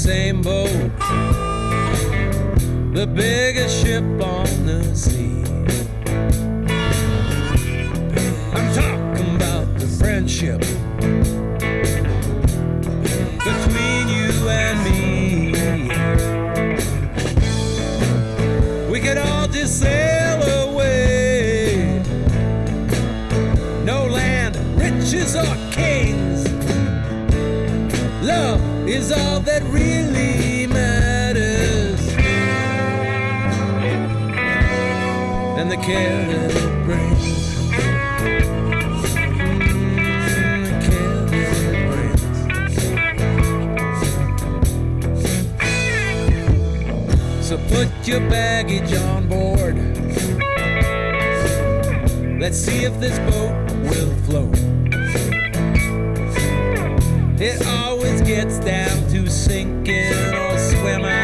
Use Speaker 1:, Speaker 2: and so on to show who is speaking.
Speaker 1: same boat, the biggest ship on the sea. I'm talking about the friendship between you and me. We could all just sail away. No land, riches or kings. Love is all that really matters, and the care that it brings. The care that it brings. So put your baggage on board. Let's see if this boat will float. It always gets down to sinking or swimming.